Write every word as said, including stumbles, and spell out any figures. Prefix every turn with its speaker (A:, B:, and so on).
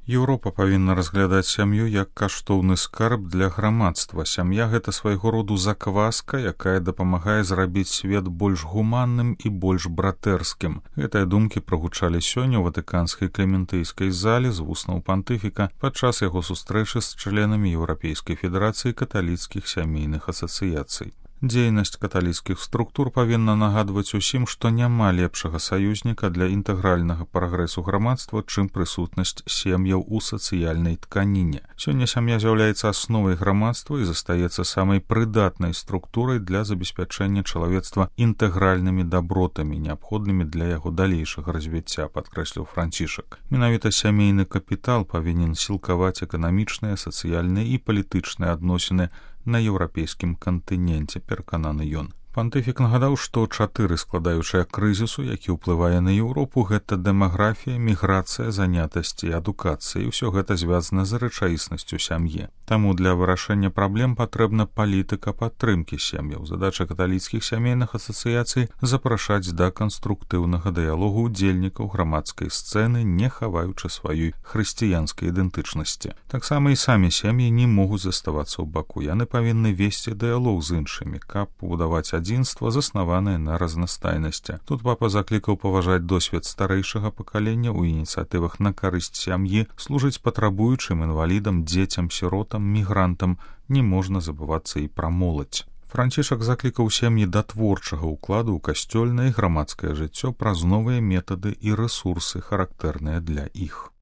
A: Еўропа павінна разглядаць сям'ю як каштоўны скарб для грамадства. Сям'я — гэта свайго роду закваска, якая дапамагае зрабіць свет больш гуманным і больш братэрскім. Гэтыя думкі прагучалі сёння ў ватыканскай клементыйскай зале з вуснаў пантыфіка падчас яго сустрэчы з членамі Еўрапейскай федэрацыі каталіцкіх сямейных асацыяцый. Дзейнасць каталіцкіх структур павінна нагадваць усім, што няма лепшага саюзніка для інтэгральнага прагрэсу грамадства, чым прысутнасць сем'яў у сацыяльнай тканіне. Сёння сям'я з'яўляецца асновай грамадства і застаецца самай прыдатнай структурай для забеспячэння чалавецтва інтэгральнымі дабротамі, неабходнымі для яго далейшага развіцця, падкрэсліў Францішак. Менавіта сямейны капітал павінен сілкаваць эканамічныя, сацыяльныя і палітычныя адносіны на еўрапейскім кантыненце, перакананы ён. Пантыфік нагадаў, што чатыры складаючыя крызісу, які ўплывае на Еўропу, гэта дэмаграфія, міграцыя, занятасць і адукацыя, і ўсё гэта звязана з рэчаіснасцю сям'і. Таму для вырашэння праблем патрэбна палітыка падтрымкі сем'яў. Задача каталіцкіх сямейных асацыяцый запрашаць да канструктыўнага дыялогу ўдзельнікаў грамадскай сцэны, не хаваючы сваёй хрысціянскай ідэнтычнасці. Таксама і самі сем'і не могуць заставацца ў баку. Яны павінны весці дыялог з іншымі, каб пабудаваць адзінства, заснаванае на разнастайнасці. Тут папа заклікаў паважаць досвед старэйшага пакалення ў ініцыятывах на карысць сям'і, служыць патрабуючым, інвалідам, дзецям, сіротам, мігрантам. Не можна забывацца і пра моладзь. Францішак заклікаў сем'і да творчага ўкладу ў касцёльнае і грамадскае жыццё праз новыя метады і рэсурсы, характэрныя для іх.